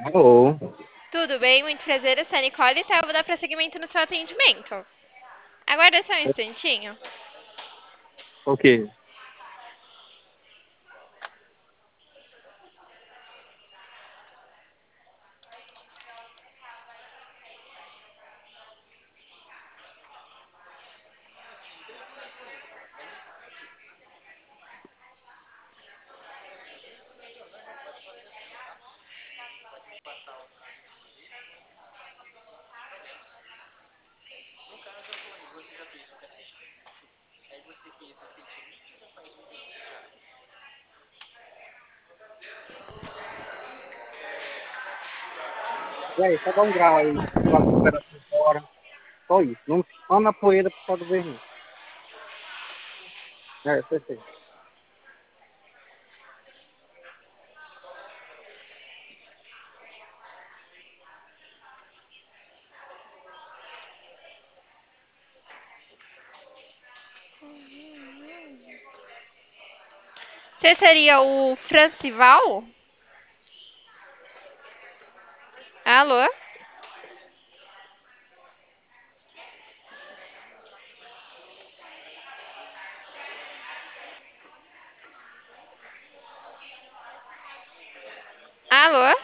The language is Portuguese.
Alô? Tudo bem? Muito prazer, eu sou a Nicole, tá? Eu vou dar prosseguimento no seu atendimento. Aguarda só um instantinho. Ok. E aí, só dá um grau aí, com a temperatura fora. Só isso. Não, só na poeira por causa do verniz. É, perfeito. Você seria o Francival? Alô? Alô?